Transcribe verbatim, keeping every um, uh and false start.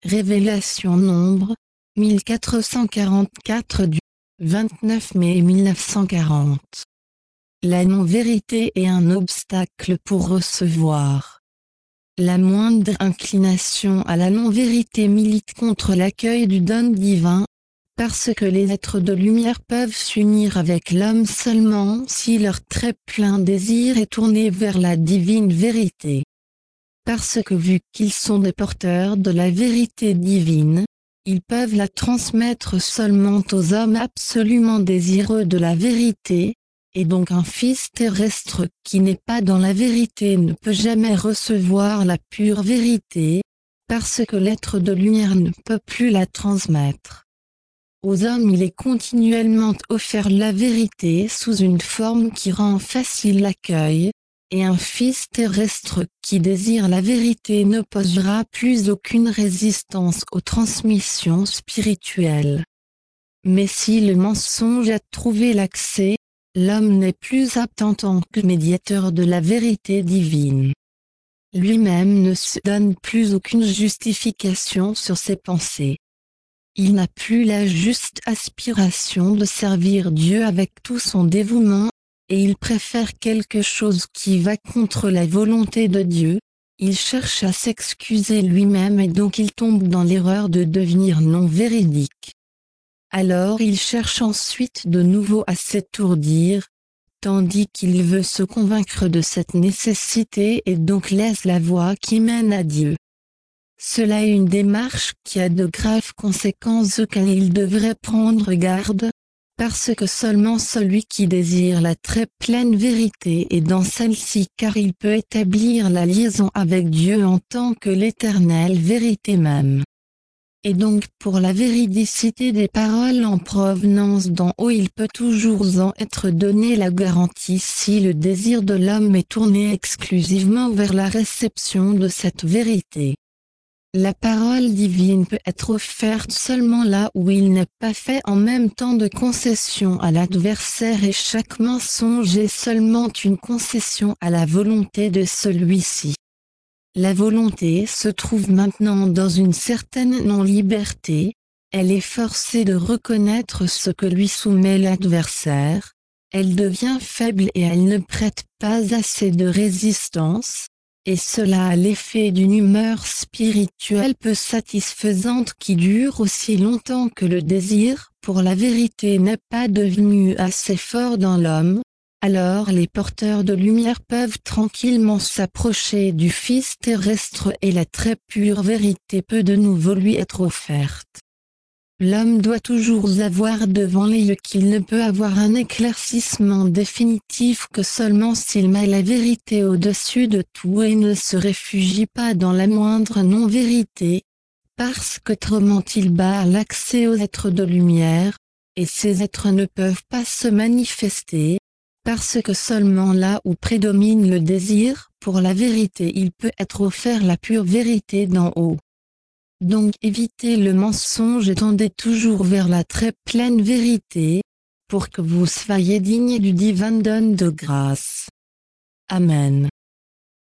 Révélation Nombre, mille quatre cent quarante-quatre du vingt-neuf mai mille neuf cent quarante. La non-vérité est un obstacle pour recevoir. La moindre inclination à la non-vérité milite contre l'accueil du don divin, parce que les êtres de lumière peuvent s'unir avec l'homme seulement si leur très plein désir est tourné vers la divine vérité. Parce que vu qu'ils sont des porteurs de la vérité divine, ils peuvent la transmettre seulement aux hommes absolument désireux de la vérité, et donc un fils terrestre qui n'est pas dans la vérité ne peut jamais recevoir la pure vérité, parce que l'être de lumière ne peut plus la transmettre. Aux hommes il est continuellement offert la vérité sous une forme qui rend facile l'accueil, et un fils terrestre qui désire la vérité n'opposera plus aucune résistance aux transmissions spirituelles. Mais si le mensonge a trouvé l'accès, l'homme n'est plus apte en tant que médiateur de la vérité divine. Lui-même ne se donne plus aucune justification sur ses pensées. Il n'a plus la juste aspiration de servir Dieu avec tout son dévouement, et il préfère quelque chose qui va contre la volonté de Dieu. Il cherche à s'excuser lui-même et donc il tombe dans l'erreur de devenir non véridique. Alors il cherche ensuite de nouveau à s'étourdir, tandis qu'il veut se convaincre de cette nécessité et donc laisse la voie qui mène à Dieu. Cela est une démarche qui a de graves conséquences auxquelles il devrait prendre garde, parce que seulement celui qui désire la très pleine vérité est dans celle-ci car il peut établir la liaison avec Dieu en tant que l'éternelle vérité même. Et donc pour la véridicité des paroles en provenance d'en haut il peut toujours en être donné la garantie si le désir de l'homme est tourné exclusivement vers la réception de cette vérité. La parole divine peut être offerte seulement là où il n'est pas fait en même temps de concession à l'adversaire et chaque mensonge est seulement une concession à la volonté de celui-ci. La volonté se trouve maintenant dans une certaine non-liberté, elle est forcée de reconnaître ce que lui soumet l'adversaire, elle devient faible et elle ne prête pas assez de résistance. Et cela a l'effet d'une humeur spirituelle peu satisfaisante qui dure aussi longtemps que le désir pour la vérité n'est pas devenu assez fort dans l'homme, alors les porteurs de lumière peuvent tranquillement s'approcher du Fils terrestre et la très pure vérité peut de nouveau lui être offerte. L'homme doit toujours avoir devant les yeux qu'il ne peut avoir un éclaircissement définitif que seulement s'il met la vérité au-dessus de tout et ne se réfugie pas dans la moindre non-vérité, parce qu'autrement il barre l'accès aux êtres de lumière, et ces êtres ne peuvent pas se manifester, parce que seulement là où prédomine le désir pour la vérité il peut être offert la pure vérité d'en haut. Donc évitez le mensonge et tendez toujours vers la très pleine vérité, pour que vous soyez dignes du divin don de grâce. Amen.